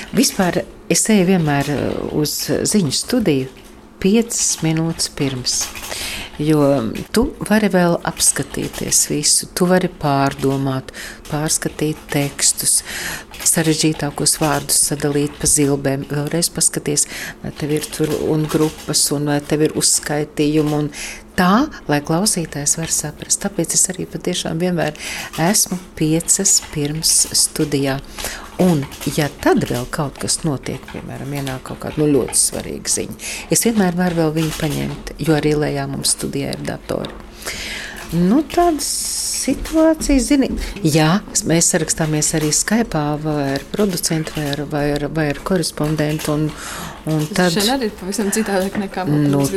Vispār es eju vienmēr uz ziņu studiju 5 minūtes pirms. Jo tu vari vēl apskatīties visu, tu vari pārdomāt, pārskatīt tekstus, sarežģītākos vārdus sadalīt pa zilbēm, vēlreiz paskaties, vai tev ir tur un grupas, un vai tev ir uzskaitījumi, un tā, lai klausītājs var saprast. Tāpēc es arī patiešām vienmēr esmu 5 pirms studijā. Un, ja tad vēl kaut kas notiek, piemēram, ienāk kaut kāda ļoti svarīga ziņa, es vienmēr varu vēl viņu paņemt, jo arī lejā mums studijā ir datori. Tādas situācijas, zini, jā, mēs sarakstāmies arī Skype'ā vai ar producentu vai ar korespondentu, un tad... Šeit arī ir pavisam citādāk nekā mums.